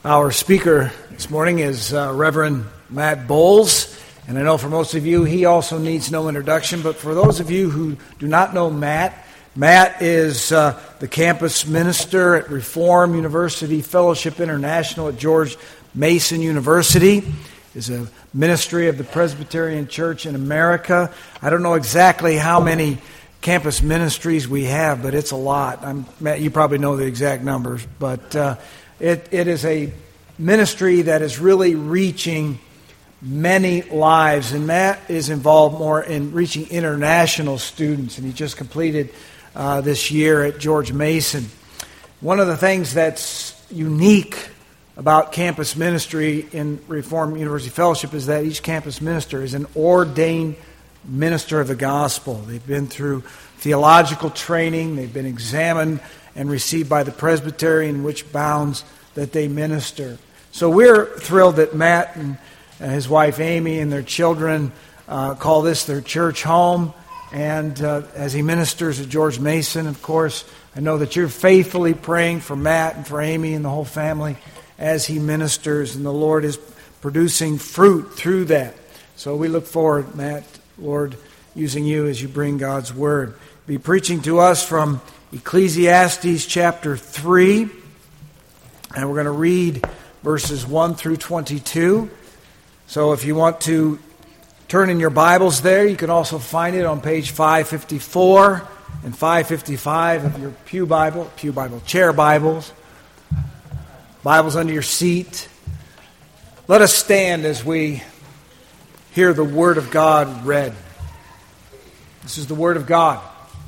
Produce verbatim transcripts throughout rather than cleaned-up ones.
Our speaker this morning is uh, Reverend Matt Bowles, and I know for most of you he also needs no introduction, but for those of you who do not know Matt, Matt is uh, the campus minister at Reform University Fellowship International at George Mason University. Is a ministry of the Presbyterian Church in America. I don't know exactly how many campus ministries we have, but it's a lot. I'm, Matt, you probably know the exact numbers, but uh, it, it is a ministry that is really reaching many lives, and Matt is involved more in reaching international students, and he just completed uh, this year at George Mason. One of the things that's unique about campus ministry in Reformed University Fellowship is that each campus minister is an ordained minister of the gospel. They've been through theological training, they've been examined and received by the presbytery in which bounds that they minister. So we're thrilled that Matt and his wife Amy and their children uh, call this their church home. And uh, as he ministers at George Mason, of course, I know that you're faithfully praying for Matt and for Amy and the whole family as he ministers, and the Lord is producing fruit through that. So we look forward, Matt, Lord, using you as you bring God's Word. Be preaching to us from Ecclesiastes chapter three, and we're going to read verses one through twenty-two. So if you want to turn in your Bibles there, you can also find it on page five fifty-four and five fifty-five of your pew Bible, pew Bible, chair Bibles, Bibles under your seat. Let us stand as we hear the Word of God read. This is the Word of God.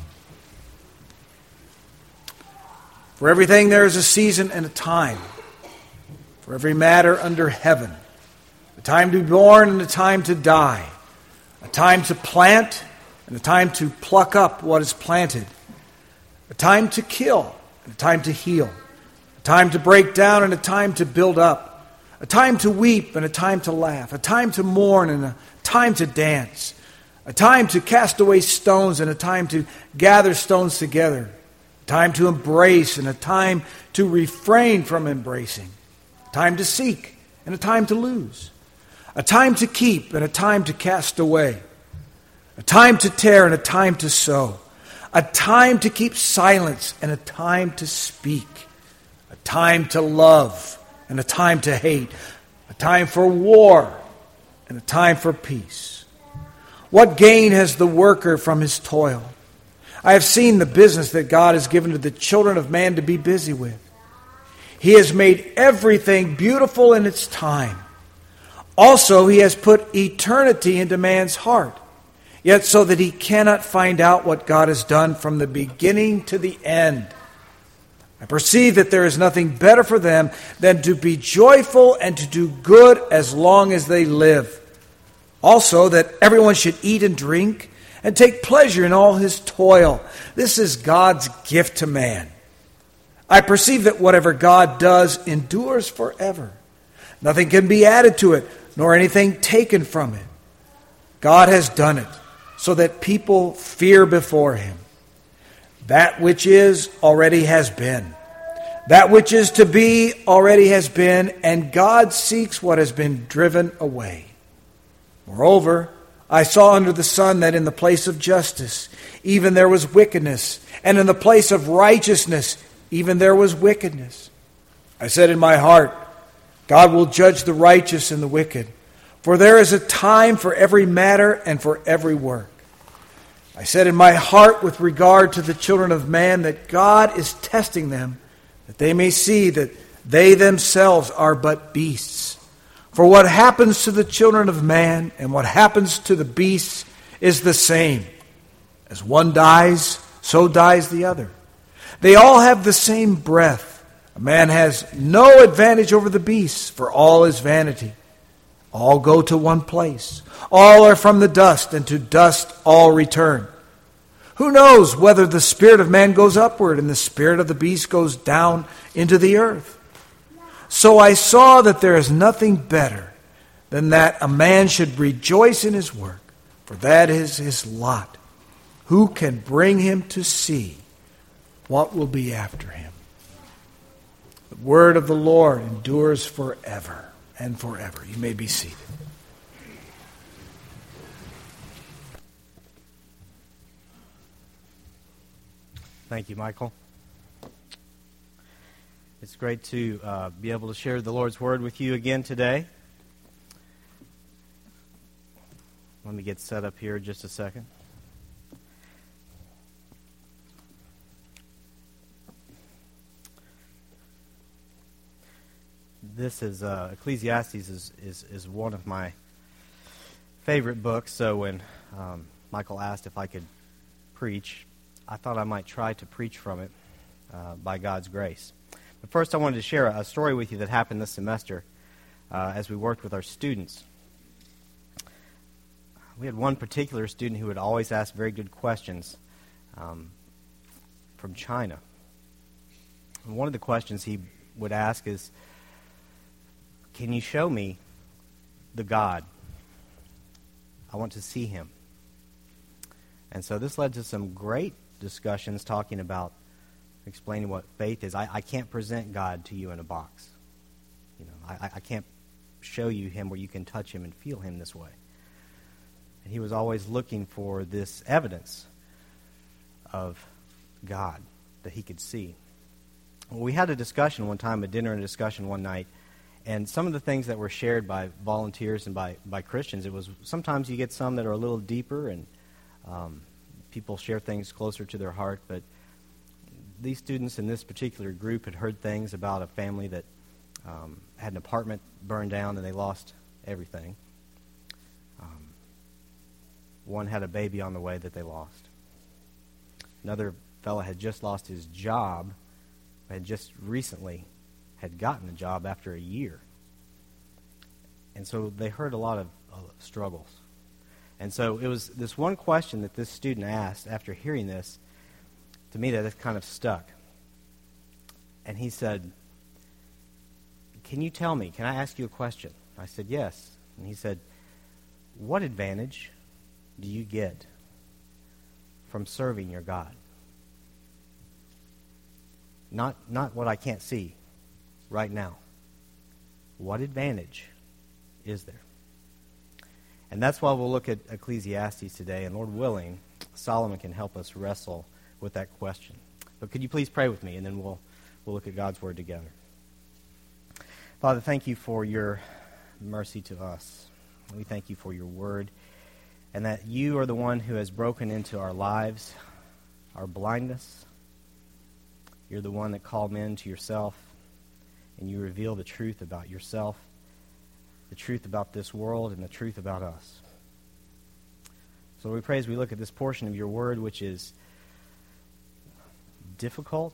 For everything there is a season and a time, for every matter under heaven, a time to be born and a time to die, a time to plant and a time to pluck up what is planted, a time to kill and a time to heal, a time to break down and a time to build up, a time to weep and a time to laugh, a time to mourn and a time to dance, a time to cast away stones and a time to gather stones together, a time to embrace and a time to refrain from embracing, a time to seek and a time to lose, a time to keep and a time to cast away, a time to tear and a time to sow, a time to keep silence and a time to speak, a time to love and a time to hate, a time for war and a time for peace. What gain has the worker from his toil? I have seen the business that God has given to the children of man to be busy with. He has made everything beautiful in its time. Also, he has put eternity into man's heart, yet so that he cannot find out what God has done from the beginning to the end. I perceive that there is nothing better for them than to be joyful and to do good as long as they live. Also, that everyone should eat and drink and take pleasure in all his toil. This is God's gift to man. I perceive that whatever God does endures forever. Nothing can be added to it, nor anything taken from it. God has done it, so that people fear before him. That which is already has been. That which is to be already has been, and God seeks what has been driven away. Moreover, I saw under the sun that in the place of justice, even there was wickedness, and in the place of righteousness, even there was wickedness. I said in my heart, God will judge the righteous and the wicked, for there is a time for every matter and for every work. I said in my heart with regard to the children of man that God is testing them, that they may see that they themselves are but beasts. For what happens to the children of man and what happens to the beasts is the same. As one dies, so dies the other. They all have the same breath. A man has no advantage over the beasts, for all is vanity. All go to one place. All are from the dust, and to dust all return. Who knows whether the spirit of man goes upward and the spirit of the beast goes down into the earth? So I saw that there is nothing better than that a man should rejoice in his work, for that is his lot. Who can bring him to see what will be after him? The word of the Lord endures forever and forever. You may be seated. Thank you, Michael. It's great to uh, be able to share the Lord's Word with you again today. Let me get set up here just a second. This is uh, Ecclesiastes is, is is one of my favorite books. So when um, Michael asked if I could preach, I thought I might try to preach from it uh, by God's grace. But first, I wanted to share a story with you that happened this semester uh, as we worked with our students. We had one particular student who would always ask very good questions um, from China. And one of the questions he would ask is, "Can you show me the God? I want to see him." And so this led to some great discussions talking about explaining what faith is. I, I can't present God to you in a box. You know, I, I can't show you him where you can touch him and feel him this way. And he was always looking for this evidence of God that he could see. Well, we had a discussion one time, a dinner and a discussion one night, and some of the things that were shared by volunteers and by, by Christians, it was sometimes you get some that are a little deeper and um, people share things closer to their heart, but these students in this particular group had heard things about a family that um, had an apartment burned down and they lost everything. Um, one had a baby on the way that they lost. Another fellow had just lost his job, had just recently had gotten a job after a year. And so they heard a lot of uh, struggles. And so it was this one question that this student asked after hearing this, to me that it kind of stuck. And he said, "Can you tell me, can I ask you a question?" I said, "Yes." And he said, "What advantage do you get from serving your God? Not, not what I can't see right now. What advantage is there?" And that's why we'll look at Ecclesiastes today, and Lord willing, Solomon can help us wrestle with that question. But could you please pray with me, and then we'll we'll look at God's Word together. Father, thank you for your mercy to us. We thank you for your Word, and that you are the one who has broken into our lives, our blindness. You're the one that called men to yourself, and you reveal the truth about yourself, the truth about this world, and the truth about us. So we pray as we look at this portion of your Word, which is difficult,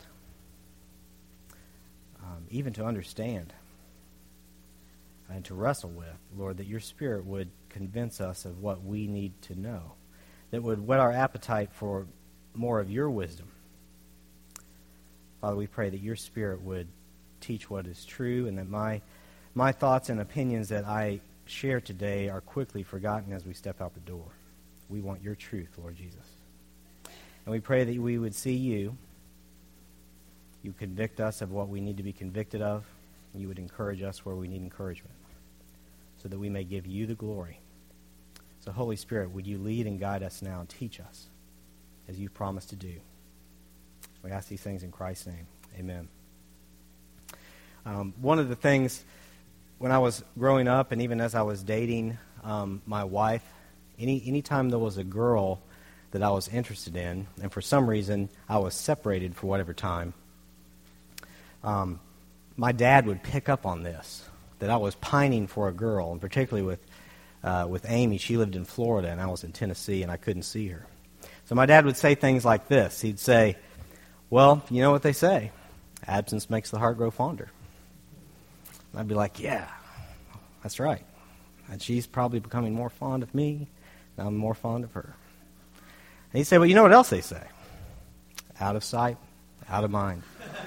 um, even to understand and to wrestle with, Lord, that your Spirit would convince us of what we need to know, that would whet our appetite for more of your wisdom. Father, we pray that your Spirit would teach what is true, and that my my thoughts and opinions that I share today are quickly forgotten as we step out the door. We want your truth, Lord Jesus. And we pray that we would see you. You convict us of what we need to be convicted of. You would encourage us where we need encouragement, so that we may give you the glory. So, Holy Spirit, would you lead and guide us now and teach us as you've promised to do. We ask these things in Christ's name. Amen. Um, one of the things when I was growing up, and even as I was dating um, my wife, any anytime there was a girl that I was interested in, and for some reason I was separated for whatever time, um, my dad would pick up on this, that I was pining for a girl, and particularly with uh, with Amy. She lived in Florida, and I was in Tennessee, and I couldn't see her. So my dad would say things like this. He'd say, "Well, you know what they say, absence makes the heart grow fonder." And I'd be like, "Yeah, that's right. And she's probably becoming more fond of me, and I'm more fond of her." And he'd say, "Well, you know what else they say? Out of sight, out of mind."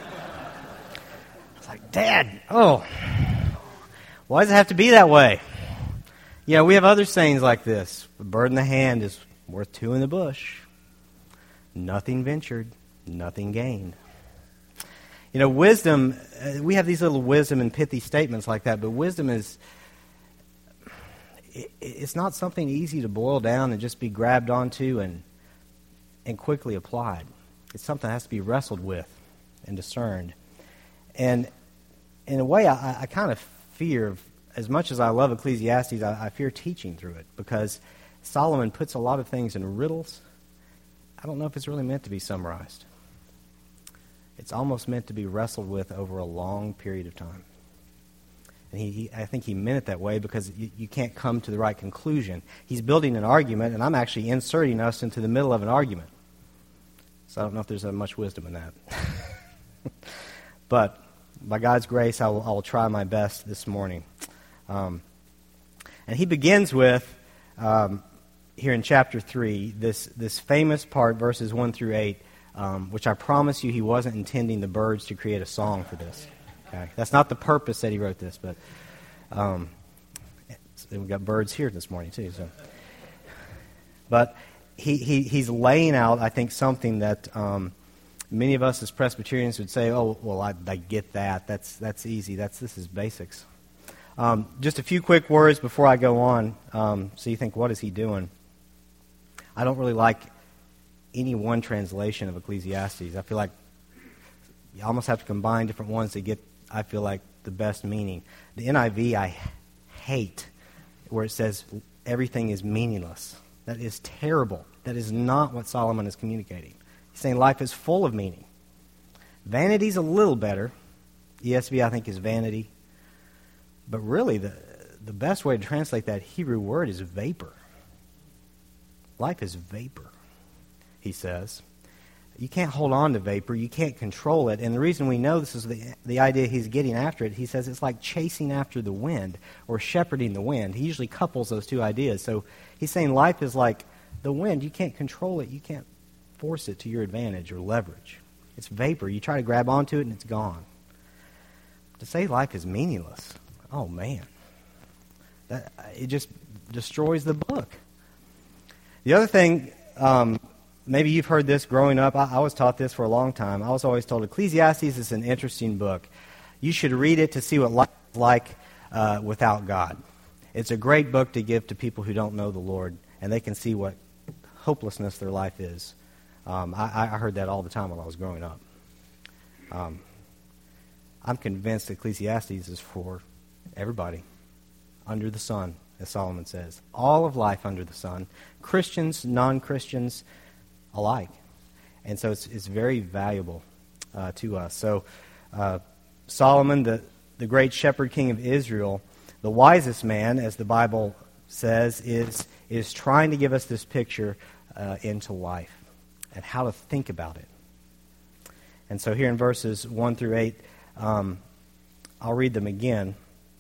It's like, "Dad, oh, why does it have to be that way?" Yeah, we have other sayings like this. "A bird in the hand is worth two in the bush. Nothing ventured, nothing gained." You know, wisdom, uh, we have these little wisdom and pithy statements like that, but wisdom is, it, it's not something easy to boil down and just be grabbed onto and and quickly applied. It's something that has to be wrestled with and discerned. And in a way, I, I kind of fear, as much as I love Ecclesiastes, I, I fear teaching through it, because Solomon puts a lot of things in riddles. I don't know if it's really meant to be summarized. It's almost meant to be wrestled with over a long period of time. And he, he I think he meant it that way, because you, you can't come to the right conclusion. He's building an argument, and I'm actually inserting us into the middle of an argument. So I don't know if there's uh, much wisdom in that. But by God's grace, I will, I will try my best this morning. Um, and he begins with, um, here in chapter three, this, this famous part, verses one through eight, um, which I promise you he wasn't intending the birds to create a song for this. Okay? That's not the purpose that he wrote this, but um, we've got birds here this morning too. So, But he, he he's laying out, I think, something that um, many of us as Presbyterians would say, oh, well, I, I get that. That's that's easy. That's This is basics. Um, just a few quick words before I go on, um, so you think, what is he doing? I don't really like any one translation of Ecclesiastes. I feel like you almost have to combine different ones to get, I feel like, the best meaning. The N I V I hate, where it says everything is meaningless. That is terrible. That is not what Solomon is communicating. He's saying life is full of meaning. Vanity's a little better. E S V, I think, is vanity. But really, the the best way to translate that Hebrew word is vapor. Life is vapor, he says. You can't hold on to vapor. You can't control it. And the reason we know this is the, the idea he's getting after it, he says it's like chasing after the wind or shepherding the wind. He usually couples those two ideas. So he's saying life is like the wind. You can't control it. You can't force it to your advantage or leverage. It's vapor. You try to grab onto it and it's gone. To say life is meaningless, oh man, that it just destroys the book. The other thing, um, maybe you've heard this growing up. I, I was taught this for a long time. I was always told Ecclesiastes is an interesting book. You should read it to see what life is like uh, without God. It's a great book to give to people who don't know the Lord, and they can see what hopelessness their life is. Um, I, I heard that all the time when I was growing up. Um, I'm convinced Ecclesiastes is for everybody under the sun, as Solomon says. All of life under the sun. Christians, non-Christians alike. And so it's, it's very valuable uh, to us. So uh, Solomon, the, the great shepherd king of Israel, the wisest man, as the Bible says, is, is trying to give us this picture uh, into life and how to think about it. And so here in verses one through eight, um, I'll read them again.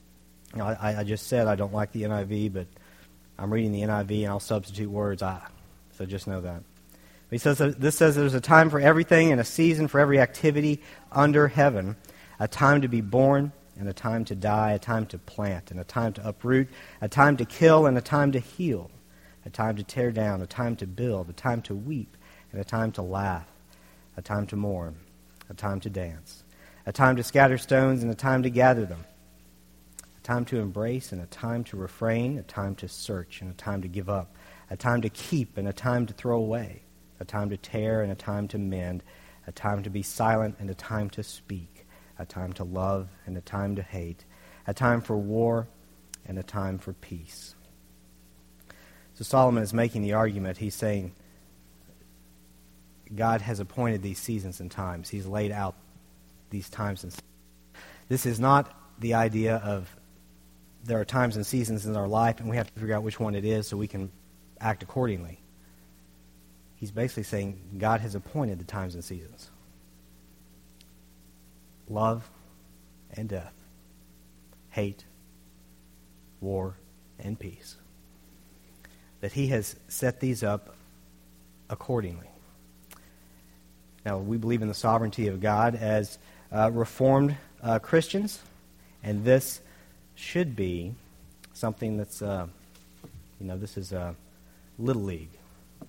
I, I just said I don't like the N I V, but I'm reading the N I V and I'll substitute words. I, so just know that. He says that, this says there's a time for everything and a season for every activity under heaven, a time to be born and a time to die, a time to plant and a time to uproot, a time to kill and a time to heal, a time to tear down, a time to build, a time to weep and a time to laugh, a time to mourn, a time to dance, a time to scatter stones and a time to gather them, a time to embrace and a time to refrain, a time to search and a time to give up, a time to keep and a time to throw away, a time to tear and a time to mend, a time to be silent and a time to speak, a time to love and a time to hate, a time for war and a time for peace. So Solomon is making the argument. He's saying God has appointed these seasons and times. He's laid out these times and seasons. This is not the idea of there are times and seasons in our life and we have to figure out which one it is so we can act accordingly. He's basically saying God has appointed the times and seasons. Love and death. Hate, war, and peace. That he has set these up accordingly. Now, we believe in the sovereignty of God as uh, Reformed uh, Christians, and this should be something that's, uh, you know, this is a Little League.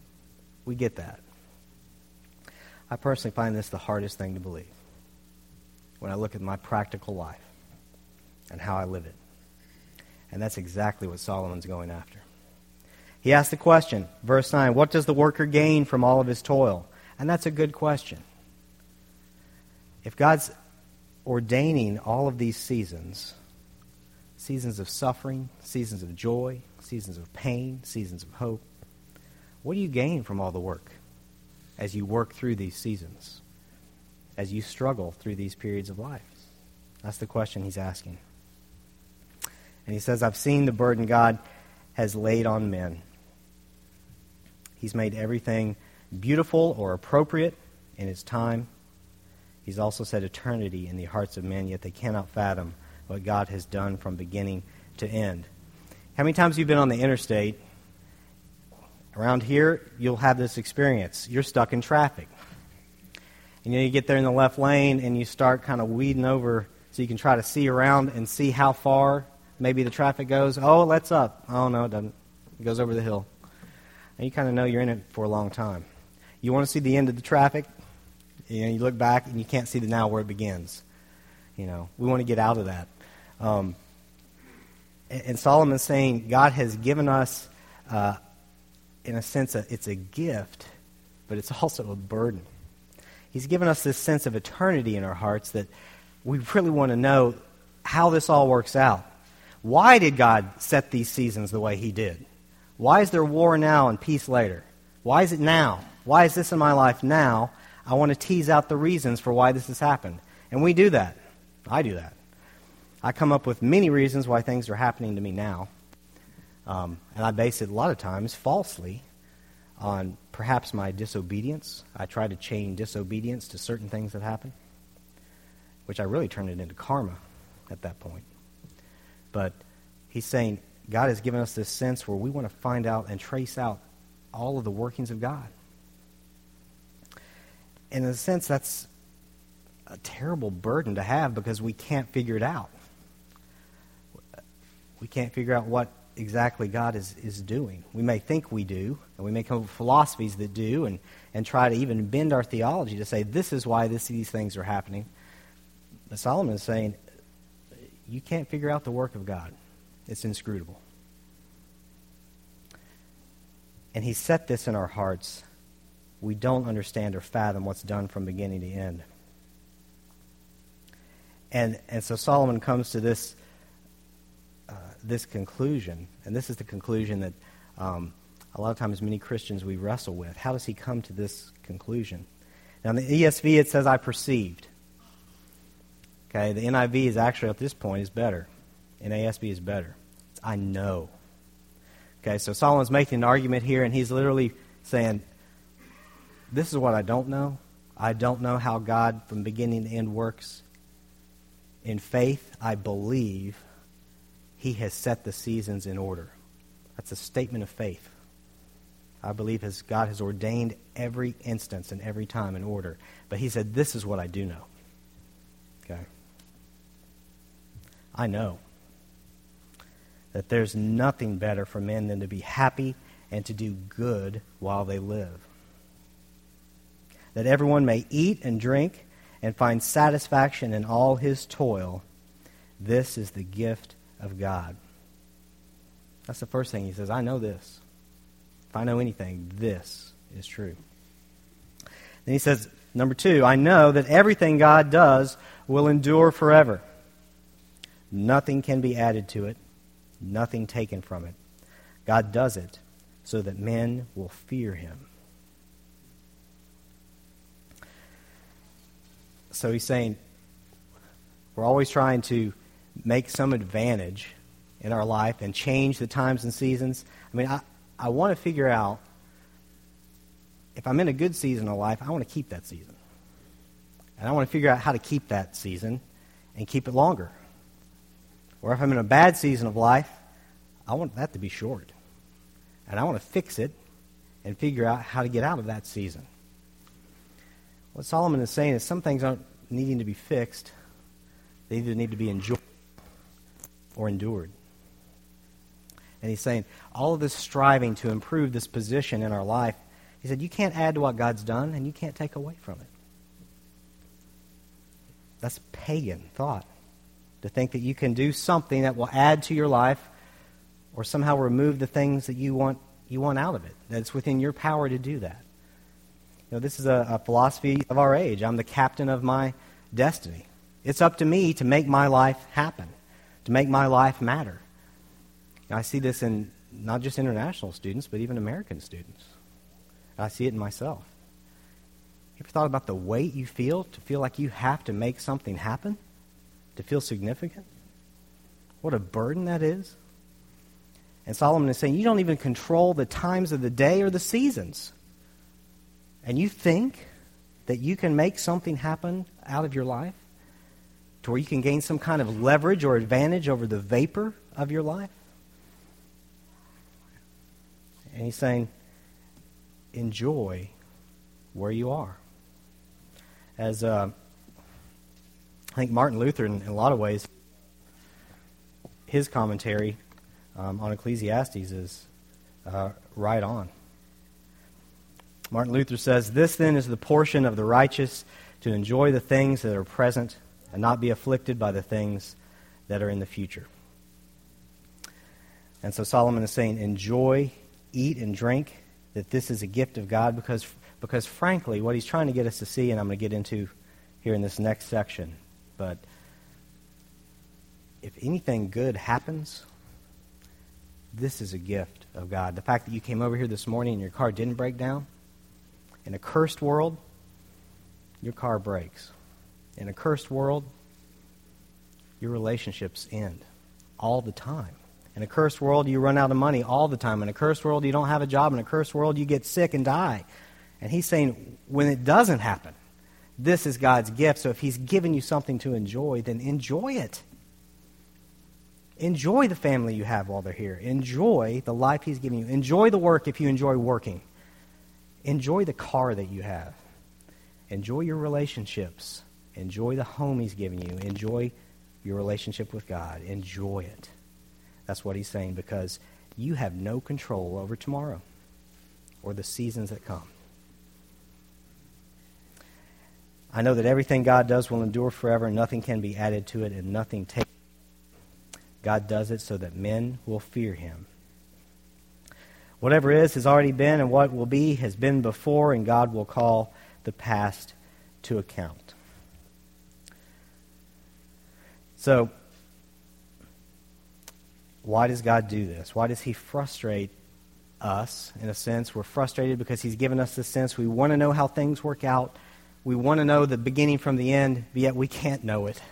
We get that. I personally find this the hardest thing to believe. when I look at my practical life and how I live it. And that's exactly what Solomon's going after. He asked the question, verse nine, what does the worker gain from all of his toil? And that's a good question. If God's ordaining all of these seasons, seasons of suffering, seasons of joy, seasons of pain, seasons of hope, what do you gain from all the work as you work through these seasons, as you struggle through these periods of life? That's the question he's asking. And he says, I've seen the burden God has laid on men. He's made everything beautiful or appropriate in its time. He's also set eternity in the hearts of men, yet they cannot fathom what God has done from beginning to end. How many times have you been on the interstate? Around here, you'll have this experience. You're stuck in traffic. And you know, you get there in the left lane and you start kind of weeding over so you can try to see around and see how far maybe the traffic goes. Oh, it lets up. Oh, no, it doesn't. It goes over the hill. And you kind of know you're in it for a long time. You want to see the end of the traffic? You know, you look back and you can't see the now where it begins. You know, we want to get out of that. Um, and, and Solomon's saying God has given us, uh, in a sense, a, it's a gift, but it's also a burden. He's given us this sense of eternity in our hearts that we really want to know how this all works out. Why did God set these seasons the way he did? Why is there war now and peace later? Why is it now? Why is this in my life now? I want to tease out the reasons for why this has happened. And we do that. I do that. I come up with many reasons why things are happening to me now. Um, and I base it a lot of times falsely on perhaps my disobedience. I try to chain disobedience to certain things that happen, which I really turn it into karma at that point. But he's saying God has given us this sense where we want to find out and trace out all of the workings of God. And in a sense, that's a terrible burden to have because we can't figure it out. We can't figure out what exactly God is, is doing. We may think we do, and we may come up with philosophies that do, and, and try to even bend our theology to say this is why this, these things are happening. But Solomon is saying, you can't figure out the work of God. It's inscrutable. And he set this in our hearts. We don't understand or fathom what's done from beginning to end. And and so Solomon comes to this uh, this conclusion, and this is the conclusion that um, a lot of times many Christians we wrestle with. How does he come to this conclusion? Now in the E S V it says, I perceived. Okay, the N I V is actually at this point is better. N A S B is better. It's, I know. Okay, so Solomon's making an argument here, and he's literally saying, this is what I don't know. I don't know how God from beginning to end works. In faith, I believe he has set the seasons in order. That's a statement of faith. I believe as God has ordained every instance and every time in order. But he said, this is what I do know. Okay. I know that there's nothing better for men than to be happy and to do good while they live. That everyone may eat and drink and find satisfaction in all his toil. This is the gift of God. That's the first thing he says. I know this. If I know anything, this is true. Then he says, number two, I know that everything God does will endure forever. Nothing can be added to it, nothing taken from it. God does it so that men will fear him. So he's saying we're always trying to make some advantage in our life and change the times and seasons. I mean, I, I want to figure out if I'm in a good season of life, I want to keep that season. And I want to figure out how to keep that season and keep it longer. Or if I'm in a bad season of life, I want that to be short. And I want to fix it and figure out how to get out of that season. What Solomon is saying is some things aren't needing to be fixed. They either need to be enjoyed or endured. And he's saying all of this striving to improve this position in our life, he said you can't add to what God's done and you can't take away from it. That's pagan thought. To think that you can do something that will add to your life or somehow remove the things that you want you want out of it. That it's within your power to do that. You know, this is a, a philosophy of our age. I'm the captain of my destiny. It's up to me to make my life happen, to make my life matter. And I see this in not just international students, but even American students. I see it in myself. You ever thought about the weight you feel to feel like you have to make something happen? To feel significant? What a burden that is. And Solomon is saying, you don't even control the times of the day or the seasons. And you think that you can make something happen out of your life? To where you can gain some kind of leverage or advantage over the vapor of your life? And he's saying, enjoy where you are. As uh, I think Martin Luther, in, in a lot of ways, his commentary um, on Ecclesiastes is uh, right on. Martin Luther says, "This then is the portion of the righteous, to enjoy the things that are present and not be afflicted by the things that are in the future." And so Solomon is saying, enjoy, eat, and drink, that this is a gift of God, because Because frankly, what he's trying to get us to see, and I'm going to get into here in this next section, but if anything good happens, this is a gift of God. The fact that you came over here this morning and your car didn't break down, in a cursed world, your car breaks. In a cursed world, your relationships end all the time. In a cursed world, you run out of money all the time. In a cursed world, you don't have a job. In a cursed world, you get sick and die. And he's saying, when it doesn't happen, this is God's gift. So if he's given you something to enjoy, then enjoy it. Enjoy the family you have while they're here. Enjoy the life he's giving you. Enjoy the work if you enjoy working. Enjoy the car that you have. Enjoy your relationships. Enjoy the home he's given you. Enjoy your relationship with God. Enjoy it. That's what he's saying, because you have no control over tomorrow or the seasons that come. I know that everything God does will endure forever, nothing can be added to it, and nothing taken. God does it so that men will fear him. Whatever is has already been, and what will be has been before, and God will call the past to account. So, why does God do this? Why does he frustrate us, in a sense? We're frustrated because he's given us this sense. We want to know how things work out. We want to know the beginning from the end, but yet we can't know it.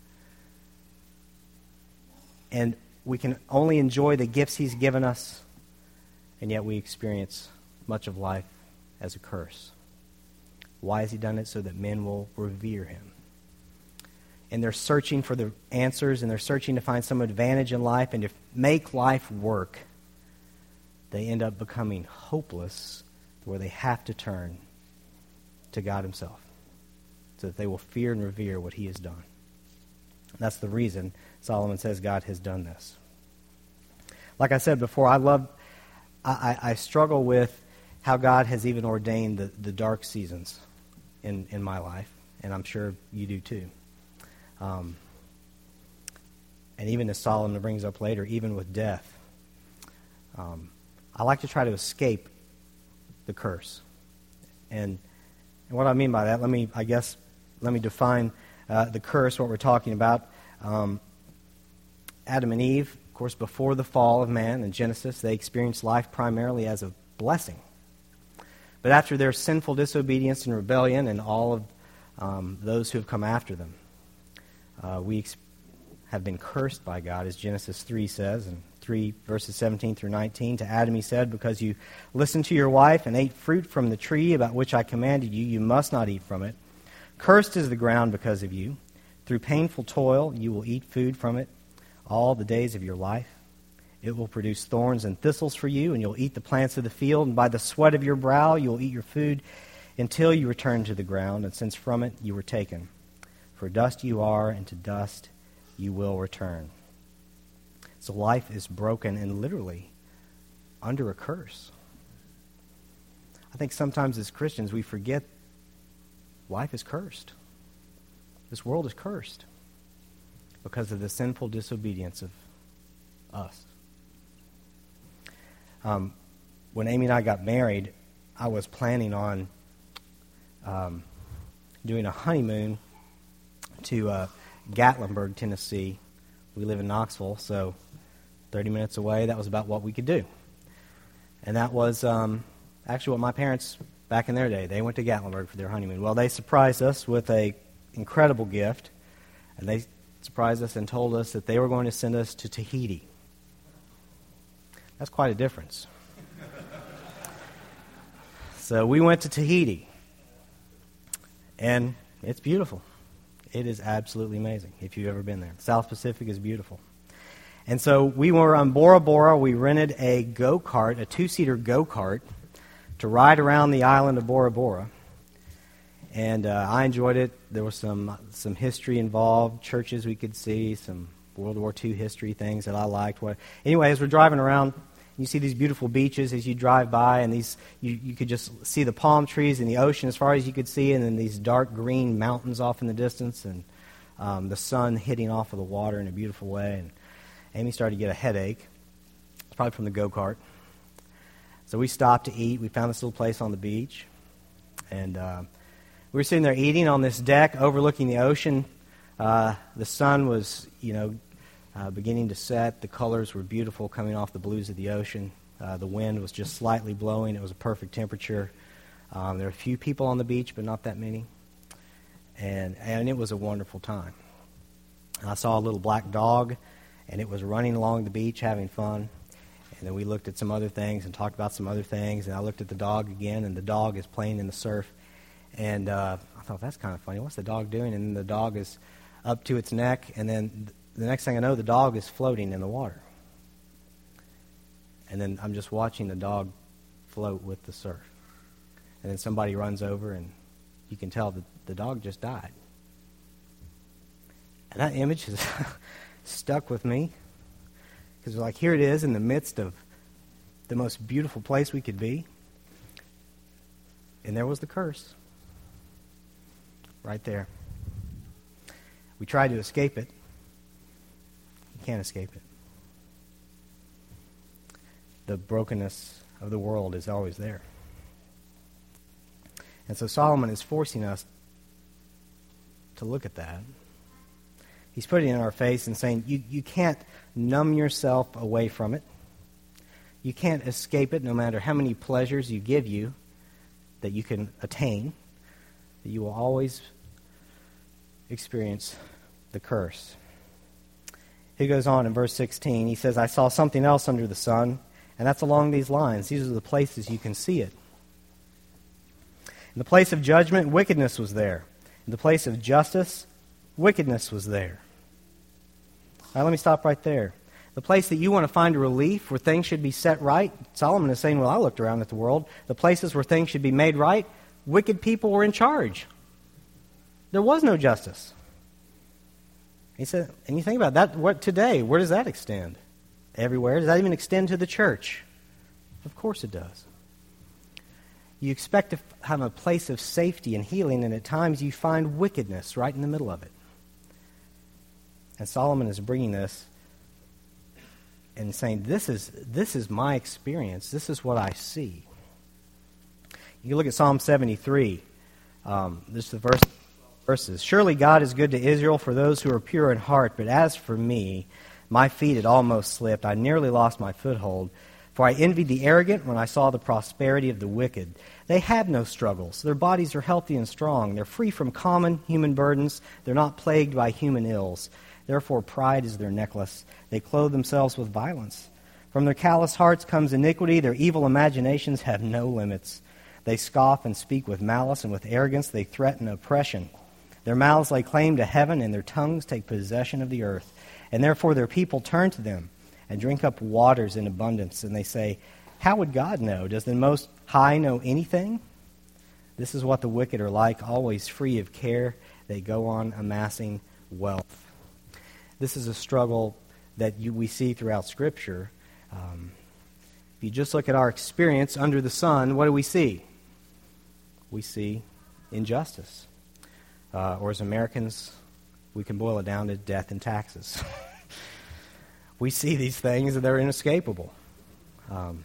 And we can only enjoy the gifts he's given us, and yet we experience much of life as a curse. Why has he done it? So that men will revere him. And they're searching for the answers, and they're searching to find some advantage in life, and to make life work, they end up becoming hopeless, where they have to turn to God himself, so that they will fear and revere what he has done. And that's the reason Solomon says God has done this. Like I said before, I love, I, I struggle with how God has even ordained the, the dark seasons in, in my life, and I'm sure you do too. Um, and even as Solomon brings up later, even with death, um, I like to try to escape the curse. And And what I mean by that, let me, I guess, let me define uh, the curse, what we're talking about. Um, Adam and Eve, of course, before the fall of man in Genesis, they experienced life primarily as a blessing. But after their sinful disobedience and rebellion, and all of um, those who have come after them, uh, we ex- have been cursed by God, as Genesis three says, and three verses seventeen through nineteen. To Adam he said, "Because you listened to your wife and ate fruit from the tree about which I commanded you, you must not eat from it. Cursed is the ground because of you. Through painful toil you will eat food from it all the days of your life. It will produce thorns and thistles for you, and you'll eat the plants of the field, and by the sweat of your brow you will eat your food until you return to the ground, and since from it you were taken. For dust you are, and to dust you will return." So life is broken and literally under a curse. I think sometimes as Christians we forget life is cursed. This world is cursed because of the sinful disobedience of us. Um, when Amy and I got married, I was planning on um, doing a honeymoon to uh, Gatlinburg, Tennessee. We live in Knoxville, so thirty minutes away. That was about what we could do. And that was um, actually what my parents, back in their day, they went to Gatlinburg for their honeymoon. Well, they surprised us with a incredible gift, and they surprised us and told us that they were going to send us to Tahiti. That's quite a difference. So we went to Tahiti, and it's beautiful. It is absolutely amazing if you've ever been there. South Pacific is beautiful. And so we were on Bora Bora. We rented a go-kart, a two-seater go-kart, to ride around the island of Bora Bora. And uh, I enjoyed it. There was some some history involved, churches we could see, some World War Two history things that I liked. What Anyway, as we're driving around, you see these beautiful beaches as you drive by, and these you, you could just see the palm trees and the ocean as far as you could see, and then these dark green mountains off in the distance, and um, the sun hitting off of the water in a beautiful way. And Amy started to get a headache. It's probably from the go-kart. So we stopped to eat. We found this little place on the beach, and uh, we were sitting there eating on this deck overlooking the ocean. Uh, the sun was, you know, uh, beginning to set. The colors were beautiful coming off the blues of the ocean. Uh, the wind was just slightly blowing. It was a perfect temperature. Um, there were a few people on the beach, but not that many. And, and it was a wonderful time. And I saw a little black dog, and it was running along the beach having fun. And then we looked at some other things and talked about some other things. And I looked at the dog again, and the dog is playing in the surf. And uh, I thought, that's kind of funny. What's the dog doing? And then the dog is up to its neck, and then the next thing I know, the dog is floating in the water. And then I'm just watching the dog float with the surf. And then somebody runs over, and you can tell that the dog just died. And that image has stuck with me. Because like, here it is in the midst of the most beautiful place we could be. And there was the curse. Right there. We tried to escape it. You can't escape it. The brokenness of the world is always there. And so Solomon is forcing us to look at that. He's putting it in our face and saying, you, you can't numb yourself away from it. You can't escape it no matter how many pleasures you give you that you can attain. That you will always experience the curse. He goes on in verse sixteen. He says, I saw something else under the sun, and that's along these lines. These are the places you can see it. In the place of judgment, wickedness was there. In the place of justice, wickedness was there. All right, let me stop right there. The place that you want to find relief, where things should be set right, Solomon is saying, well, I looked around at the world. The places where things should be made right, wicked people were in charge. There was no justice. He said, and you think about that, what today, where does that extend? Everywhere. Does that even extend to the church? Of course it does. You expect to have a place of safety and healing, and at times you find wickedness right in the middle of it. And Solomon is bringing this and saying, this is this is my experience. This is what I see. You look at Psalm seventy-three. Um, this is the verse, verses. Surely God is good to Israel for those who are pure in heart, but as for me, my feet had almost slipped. I nearly lost my foothold. For I envied the arrogant when I saw the prosperity of the wicked. They have no struggles. Their bodies are healthy and strong. They're free from common human burdens. They're not plagued by human ills. Therefore pride is their necklace. They clothe themselves with violence. From their callous hearts comes iniquity. Their evil imaginations have no limits. They scoff and speak with malice, and with arrogance they threaten oppression. Their mouths lay claim to heaven, and their tongues take possession of the earth. And therefore their people turn to them and drink up waters in abundance. And they say, how would God know? Does the Most High know anything? This is what the wicked are like, always free of care. They go on amassing wealth. This is a struggle that you, we see throughout Scripture. Um, if you just look at our experience under the sun, what do we see? We see injustice. Uh, or as Americans, we can boil it down to death and taxes. We see these things and they're inescapable. Um,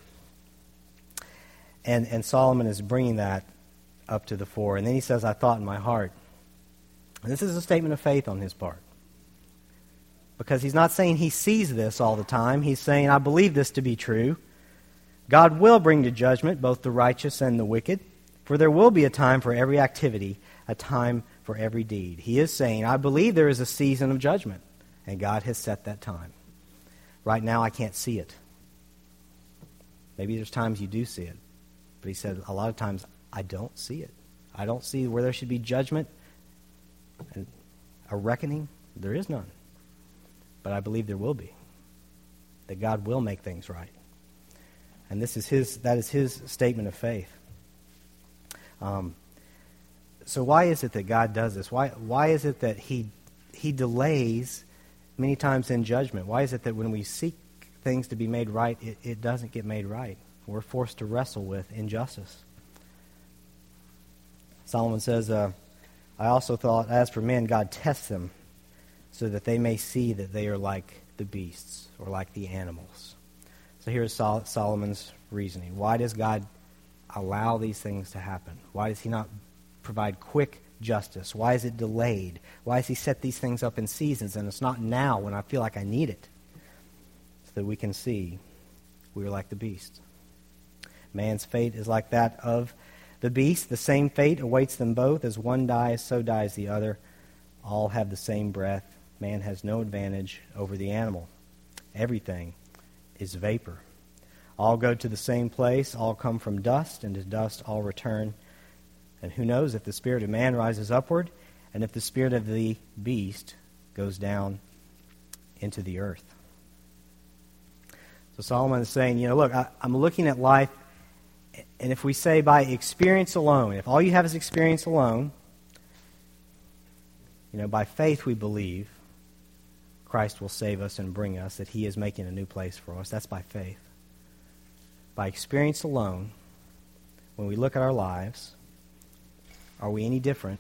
and, and Solomon is bringing that up to the fore. And then he says, I thought in my heart. And this is a statement of faith on his part. Because he's not saying he sees this all the time. He's saying, I believe this to be true. God will bring to judgment both the righteous and the wicked. For there will be a time for every activity, a time for every deed. He is saying, I believe there is a season of judgment. And God has set that time. Right now, I can't see it. Maybe there's times you do see it. But he said, a lot of times, I don't see it. I don't see where there should be judgment and a reckoning. There is none. But I believe there will be. That God will make things right. And this is his. That is his statement of faith. Um, so why is it that God does this? Why why is it that he he delays many times in judgment? Why is it that when we seek things to be made right, it, it doesn't get made right? We're forced to wrestle with injustice. Solomon says, uh, I also thought, as for men, God tests them so that they may see that they are like the beasts or like the animals. So here's Sol- Solomon's reasoning. Why does God allow these things to happen? Why does he not provide quick justice? Why is it delayed? Why does he set these things up in seasons and it's not now when I feel like I need it? So that we can see we are like the beast. Man's fate is like that of the beast. The same fate awaits them both. As one dies, so dies the other. All have the same breath. Man has no advantage over the animal. Everything is vapor. All go to the same place. All come from dust, and to dust all return. And who knows if the spirit of man rises upward, and if the spirit of the beast goes down into the earth. So Solomon is saying, you know, look, I, I'm looking at life, and if we say by experience alone, if all you have is experience alone, you know, by faith we believe Christ will save us and bring us, that he is making a new place for us. That's by faith. By experience alone, when we look at our lives, are we any different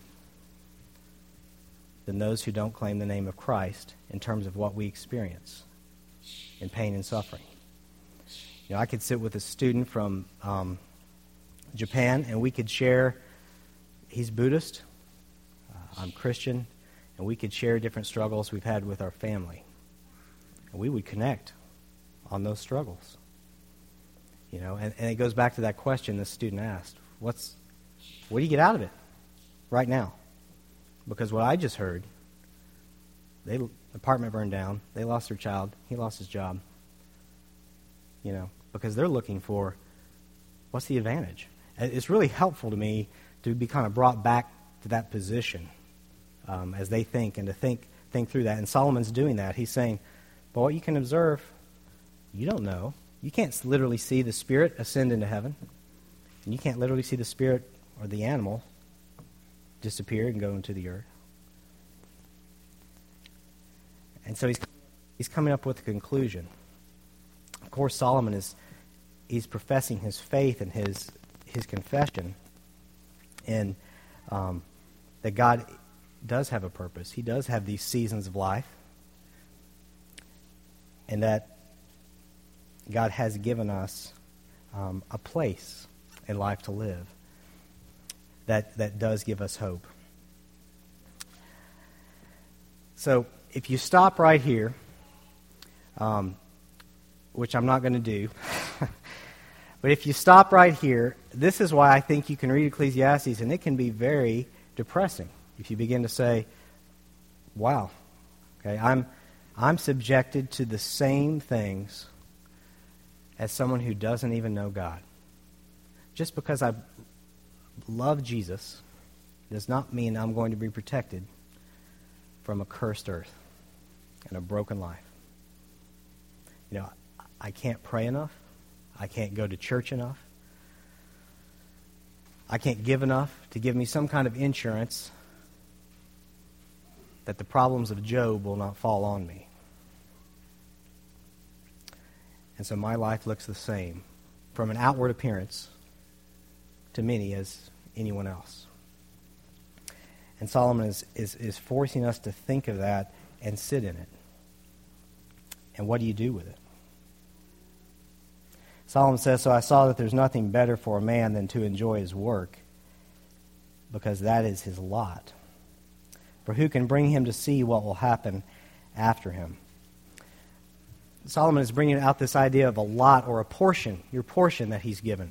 than those who don't claim the name of Christ in terms of what we experience in pain and suffering? You know, I could sit with a student from um, Japan, and we could share, he's Buddhist, uh, I'm Christian, and we could share different struggles we've had with our family. And we would connect on those struggles. You know, and, and it goes back to that question the student asked. What's, what do you get out of it right now? Because what I just heard, they, the apartment burned down, they lost their child, he lost his job. You know, because they're looking for, what's the advantage? It's really helpful to me to be kind of brought back to that position um, as they think and to think think through that. And Solomon's doing that. He's saying, but what you can observe, you don't know. You can't literally see the spirit ascend into heaven. And you can't literally see the spirit or the animal disappear and go into the earth. And so he's he's coming up with a conclusion. Of course, Solomon is he's professing his faith and his his confession, and um, that God does have a purpose. He does have these seasons of life, and that God has given us um, a place in life to live that that does give us hope. So, if you stop right here, um, which I'm not going to do. But if you stop right here, this is why I think you can read Ecclesiastes, and it can be very depressing if you begin to say, wow, okay, I'm I'm subjected to the same things as someone who doesn't even know God. Just because I love Jesus does not mean I'm going to be protected from a cursed earth and a broken life. You know, I can't pray enough. I can't go to church enough. I can't give enough to give me some kind of insurance that the problems of Job will not fall on me. And so my life looks the same from an outward appearance to many as anyone else. And Solomon is, is, is forcing us to think of that and sit in it. And what do you do with it? Solomon says, so I saw that there's nothing better for a man than to enjoy his work, because that is his lot. For who can bring him to see what will happen after him? Solomon is bringing out this idea of a lot or a portion, your portion that he's given.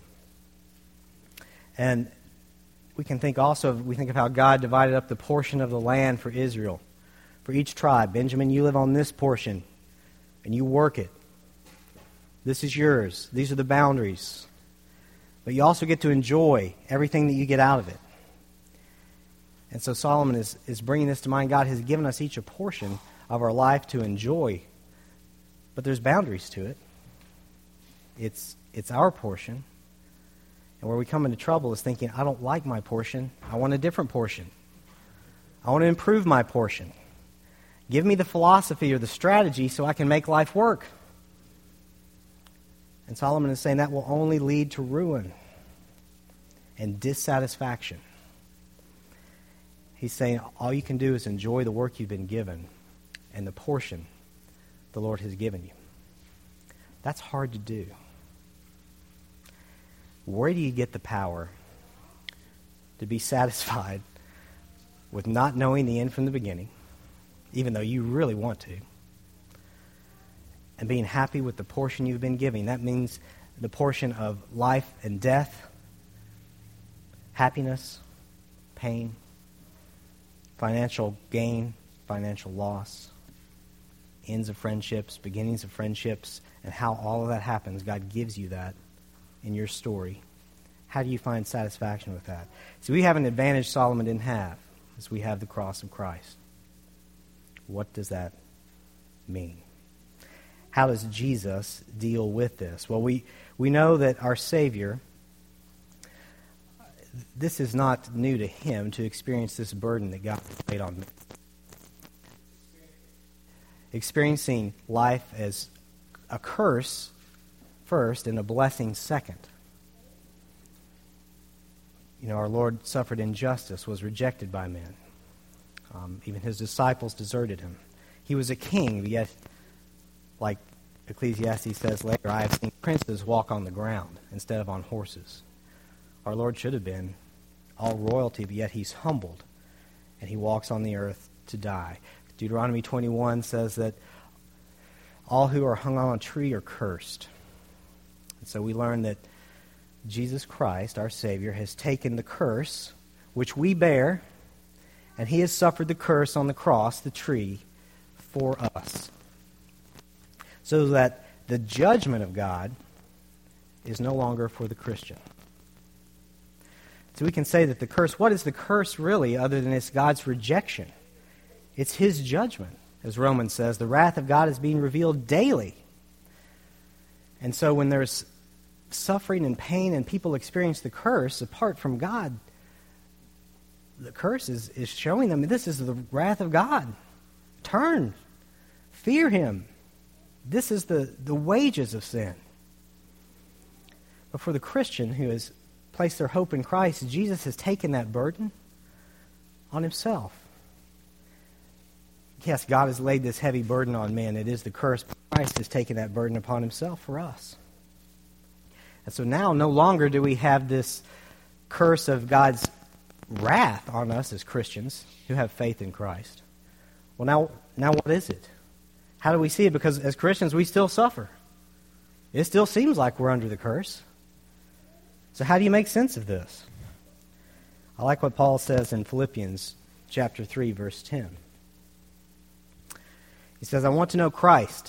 And we can think also, of, we think of how God divided up the portion of the land for Israel. For each tribe, Benjamin, you live on this portion, and you work it. This is yours. These are the boundaries. But you also get to enjoy everything that you get out of it. And so Solomon is, is bringing this to mind. God has given us each a portion of our life to enjoy. But there's boundaries to it. It's, it's our portion. And where we come into trouble is thinking, I don't like my portion. I want a different portion. I want to improve my portion. Give me the philosophy or the strategy so I can make life work. And Solomon is saying that will only lead to ruin and dissatisfaction. He's saying all you can do is enjoy the work you've been given and the portion the Lord has given you. That's hard to do. Where do you get the power to be satisfied with not knowing the end from the beginning, even though you really want to, and being happy with the portion you've been giving? That means the portion of life and death, happiness, pain, financial gain, financial loss, ends of friendships, beginnings of friendships, and how all of that happens. God gives you that in your story. How do you find satisfaction with that? See, we have an advantage Solomon didn't have, is we have the cross of Christ. What does that mean? How does Jesus deal with this? Well, we, we know that our Savior, this is not new to him to experience this burden that God laid on me. Experiencing life as a curse first and a blessing second. You know, our Lord suffered injustice, was rejected by men. Um, even his disciples deserted him. He was a king, yet, like Ecclesiastes says later, I have seen princes walk on the ground instead of on horses. Our Lord should have been all royalty, but yet he's humbled, and he walks on the earth to die. Deuteronomy twenty-one says that all who are hung on a tree are cursed. And so we learn that Jesus Christ, our Savior, has taken the curse which we bear, and he has suffered the curse on the cross, the tree, for us. So that the judgment of God is no longer for the Christian. So we can say that the curse, what is the curse really other than it's God's rejection? It's his judgment. As Romans says, the wrath of God is being revealed daily. And so when there's suffering and pain and people experience the curse apart from God, the curse is, is showing them this is the wrath of God. Turn. Fear him. This is the, the wages of sin. But for the Christian who has placed their hope in Christ, Jesus has taken that burden on himself. Yes, God has laid this heavy burden on man. It is the curse, but Christ has taken that burden upon himself for us. And so now no longer do we have this curse of God's wrath on us as Christians who have faith in Christ. Well, now, now what is it? How do we see it? Because as Christians, we still suffer. It still seems like we're under the curse. So how do you make sense of this? I like what Paul says in Philippians chapter three, verse ten. He says, I want to know Christ.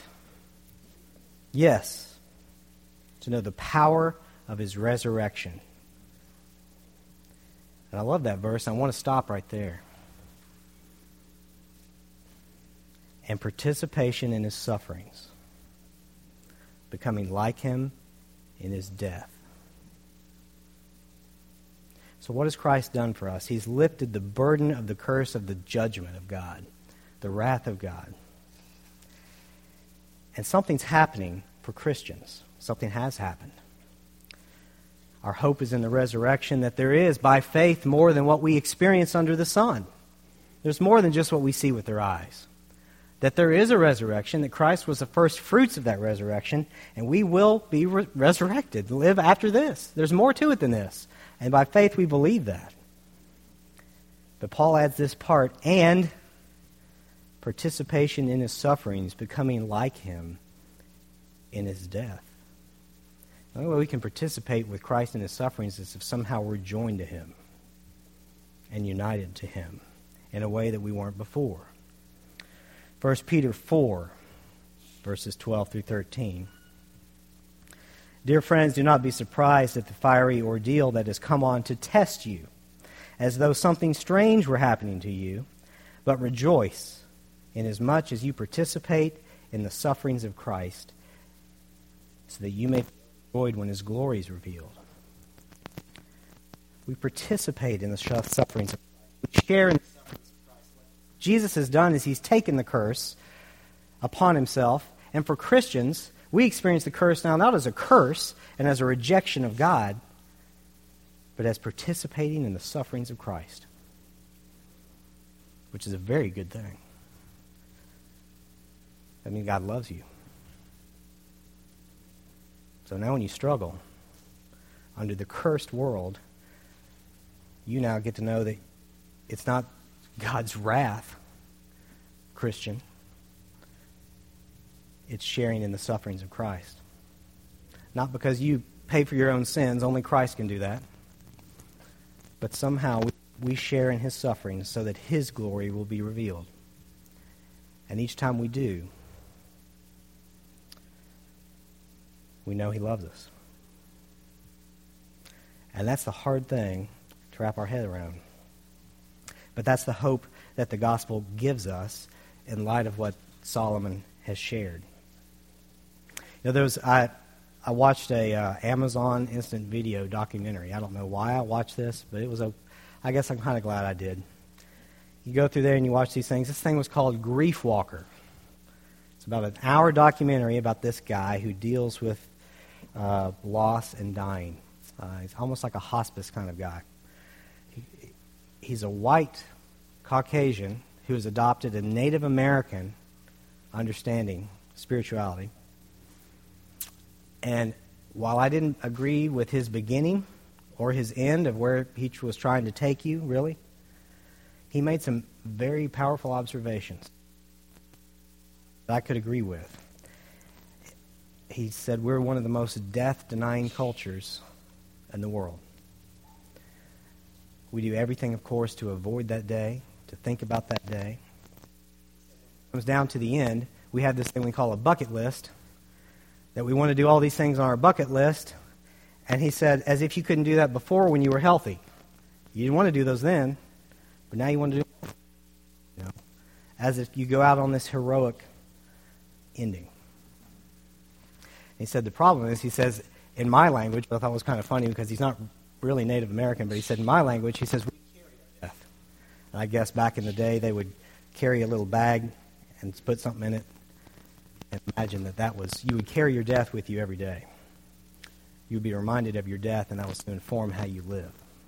Yes, to know the power of his resurrection. And I love that verse. I want to stop right there. And participation in his sufferings, becoming like him in his death. So what has Christ done for us? He's lifted the burden of the curse of the judgment of God, the wrath of God. And something's happening for Christians. Something has happened. Our hope is in the resurrection, that there is, by faith, more than what we experience under the sun. There's more than just what we see with our eyes. That there is a resurrection, that Christ was the first fruits of that resurrection, and we will be re- resurrected, live after this. There's more to it than this. And by faith we believe that. But Paul adds this part, and participation in his sufferings, becoming like him in his death. The only way we can participate with Christ in his sufferings is if somehow we're joined to him and united to him in a way that we weren't before. First Peter four, verses twelve through thirteen. Dear friends, do not be surprised at the fiery ordeal that has come on to test you, as though something strange were happening to you, but rejoice inasmuch as you participate in the sufferings of Christ, so that you may be joyed when his glory is revealed. We participate in the sufferings of Christ. We share in the sufferings of Christ. What Jesus has done is he's taken the curse upon himself, and for Christians, we experience the curse now not as a curse and as a rejection of God, but as participating in the sufferings of Christ, which is a very good thing. That means God loves you. So now when you struggle under the cursed world, you now get to know that it's not God's wrath, Christian. It's sharing in the sufferings of Christ. Not because you pay for your own sins, only Christ can do that. But somehow we, we share in his sufferings so that his glory will be revealed. And each time we do, we know he loves us. And that's the hard thing to wrap our head around. But that's the hope that the gospel gives us in light of what Solomon has shared. You know, there was I I watched a uh, Amazon instant video documentary. I don't know why I watched this, but it was a. I guess I'm kind of glad I did. You go through there and you watch these things. This thing was called Grief Walker. It's about an hour documentary about this guy who deals with uh, loss and dying. Uh, he's almost like a hospice kind of guy. He, he's a white Caucasian who has adopted a Native American understanding spirituality. And while I didn't agree with his beginning or his end of where he was trying to take you, really, he made some very powerful observations that I could agree with. He said we're one of the most death-denying cultures in the world. We do everything, of course, to avoid that day, to think about that day. When it comes down to the end, we have this thing we call a bucket list, that we want to do all these things on our bucket list. And he said, as if you couldn't do that before when you were healthy. You didn't want to do those then, but now you want to do them. You know, as if you go out on this heroic ending. He said the problem is, he says, in my language, I thought it was kind of funny because he's not really Native American, but he said in my language, he says, we carry our death. And I guess back in the day, they would carry a little bag and put something in it. And imagine that that was, you would carry your death with you every day. You would be reminded of your death, and that was to inform how you live.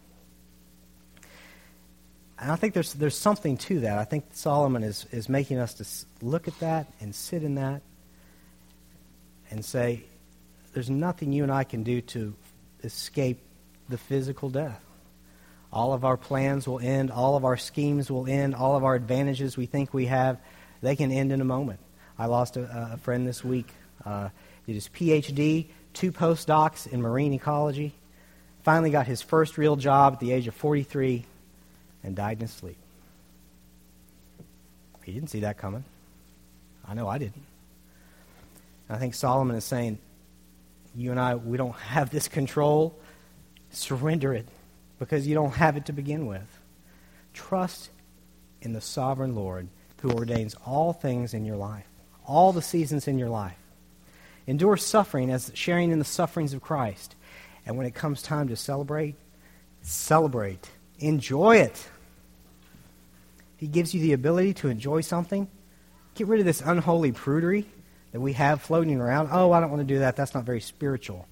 And I think there's there's something to that. I think Solomon is, is making us to look at that and sit in that and say, there's nothing you and I can do to escape the physical death. All of our plans will end. All of our schemes will end. All of our advantages we think we have, they can end in a moment. I lost a, a friend this week. Uh, did his P H D, two postdocs in marine ecology. Finally got his first real job at the age of forty-three and died in his sleep. He didn't see that coming. I know I didn't. I think Solomon is saying, you and I, we don't have this control. Surrender it, because you don't have it to begin with. Trust in the sovereign Lord who ordains all things in your life, all the seasons in your life. Endure suffering as sharing in the sufferings of Christ. And when it comes time to celebrate, celebrate. Enjoy it. He gives you the ability to enjoy something. Get rid of this unholy prudery that we have floating around. Oh, I don't want to do that. That's not very spiritual.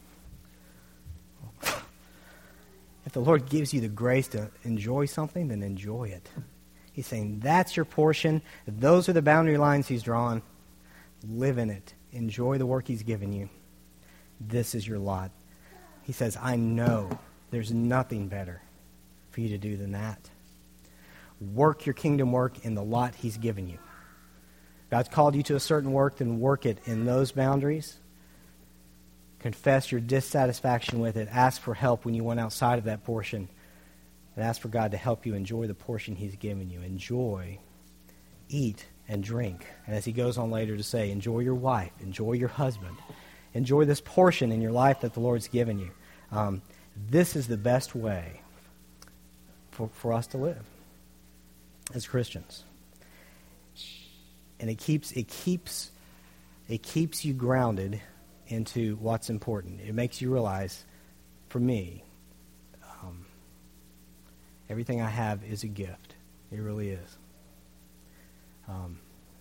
If the Lord gives you the grace to enjoy something, then enjoy it. He's saying that's your portion. Those are the boundary lines he's drawn. Live in it. Enjoy the work he's given you. This is your lot. He says, I know there's nothing better for you to do than that. Work your kingdom work in the lot he's given you. God's called you to a certain work, then work it in those boundaries. Confess your dissatisfaction with it. Ask for help when you went outside of that portion. And ask for God to help you enjoy the portion he's given you. Enjoy, eat, and drink. And as he goes on later to say, enjoy your wife, enjoy your husband. Enjoy this portion in your life that the Lord's given you. Um, this is the best way for, for us to live as Christians. And it keeps it keeps it keeps you grounded into what's important. It makes you realize, for me, um, everything I have is a gift. It really is. Um,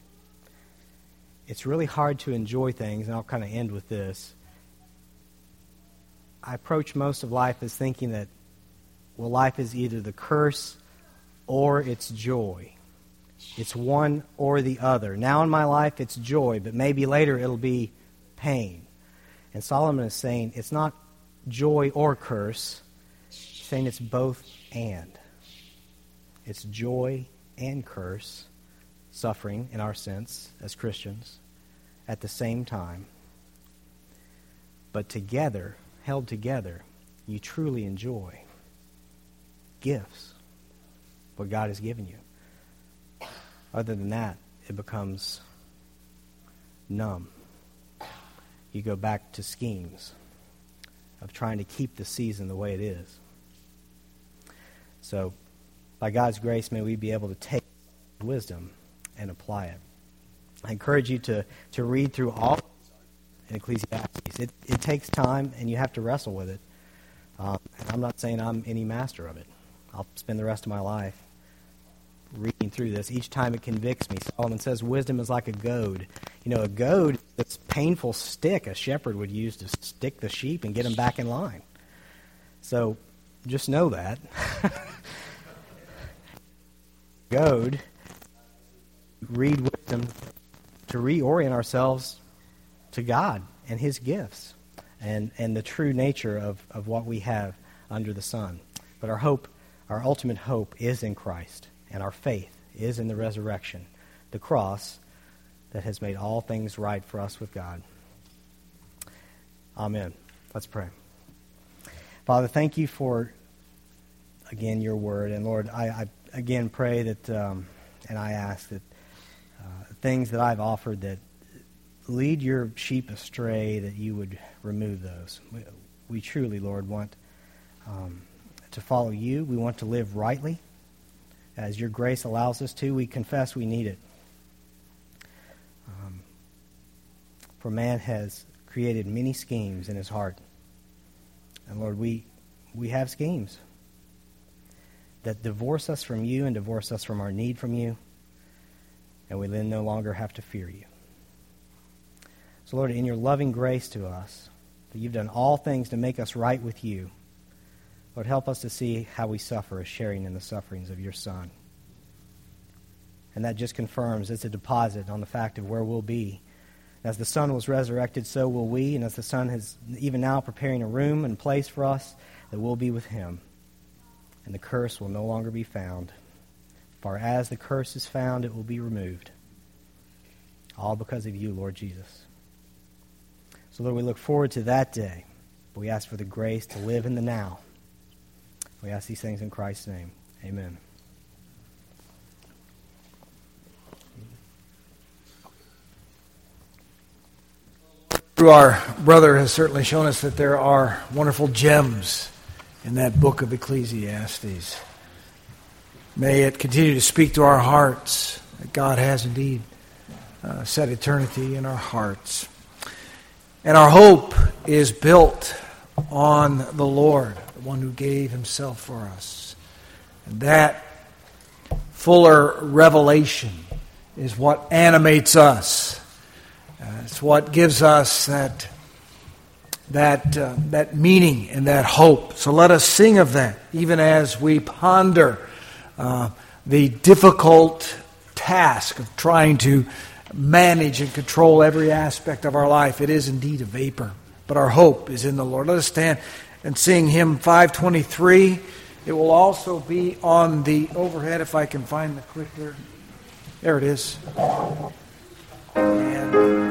it's really hard to enjoy things, and I'll kind of end with this. I approach most of life as thinking that, well, life is either the curse or it's joy. It's one or the other. Now in my life, it's joy, but maybe later it'll be pain. And Solomon is saying it's not joy or curse. He's saying it's both and. It's joy and curse, suffering in our sense as Christians, at the same time. But together, held together, you truly enjoy gifts, what God has given you. Other than that, it becomes numb. You go back to schemes of trying to keep the season the way it is. So, by God's grace, may we be able to take wisdom and apply it. I encourage you to, to read through all in Ecclesiastes. It, it takes time, and you have to wrestle with it. Um, and I'm not saying I'm any master of it. I'll spend the rest of my life reading through this. Each time it convicts me. Solomon says wisdom is like a goad. You know, a goad, this painful stick a shepherd would use to stick the sheep and get them back in line. So just know that. Goad, read wisdom to reorient ourselves to God and his gifts and, and the true nature of, of what we have under the sun. But our hope, our ultimate hope is in Christ. And our faith is in the resurrection, the cross that has made all things right for us with God. Amen. Let's pray. Father, thank you for, again, your word. And Lord, I, I again pray that, um, and I ask that uh, things that I've offered that lead your sheep astray, that you would remove those. We, we truly, Lord, want um, to follow you. We want to live rightly. As your grace allows us to, we confess we need it. Um, for man has created many schemes in his heart. And Lord, we we have schemes that divorce us from you and divorce us from our need from you. And we then no longer have to fear you. So Lord, in your loving grace to us, that you've done all things to make us right with you, Lord, help us to see how we suffer as sharing in the sufferings of your Son. And that just confirms it's a deposit on the fact of where we'll be. As the Son was resurrected, so will we. And as the Son is even now preparing a room and place for us, that we'll be with him. And the curse will no longer be found. For as the curse is found, it will be removed. All because of you, Lord Jesus. So, Lord, we look forward to that day. We ask for the grace to live in the now. We ask these things in Christ's name. Amen. Our brother has certainly shown us that there are wonderful gems in that book of Ecclesiastes. May it continue to speak to our hearts, that God has indeed uh, set eternity in our hearts. And our hope is built on the Lord, the one who gave himself for us. And that fuller revelation is what animates us. Uh, it's what gives us that that uh, that meaning and that hope. So let us sing of that, even as we ponder uh, the difficult task of trying to manage and control every aspect of our life. It is indeed a vapor, but our hope is in the Lord. Let us stand and sing hymn five twenty-three. It will also be on the overhead if I can find the clicker. There it is. And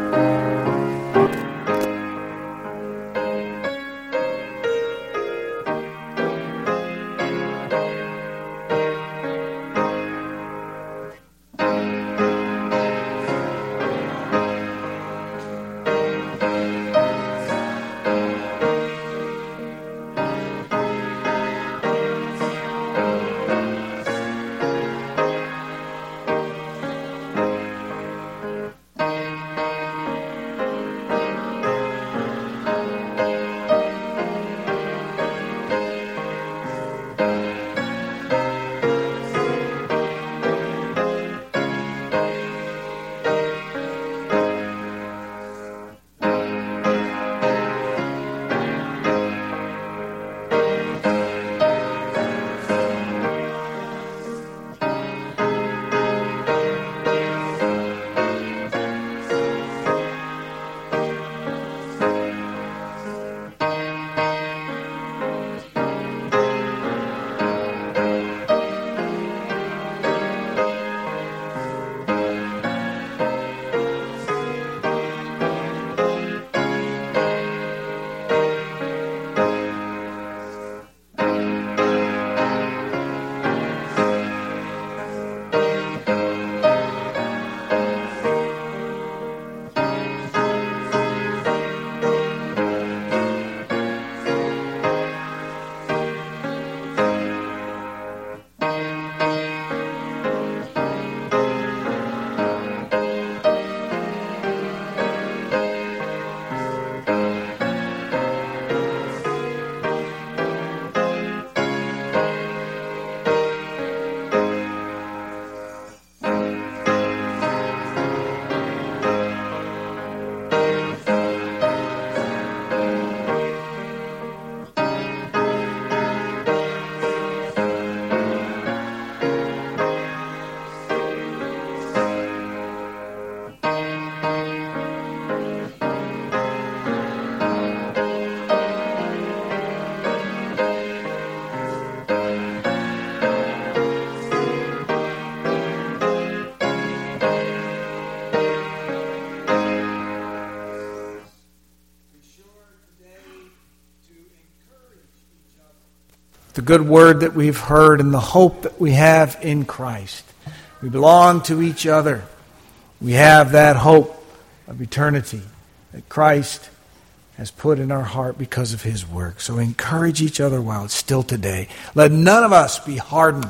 the good word that we've heard and the hope that we have in Christ. We belong to each other. We have that hope of eternity that Christ has put in our heart because of his work. So encourage each other while it's still today. Let none of us be hardened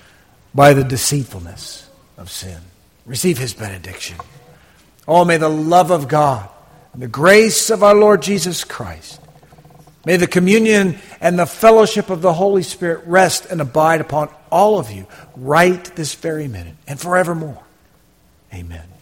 by the deceitfulness of sin. Receive his benediction. Oh, may the love of God and the grace of our Lord Jesus Christ, may the communion and the fellowship of the Holy Spirit rest and abide upon all of you right this very minute and forevermore. Amen.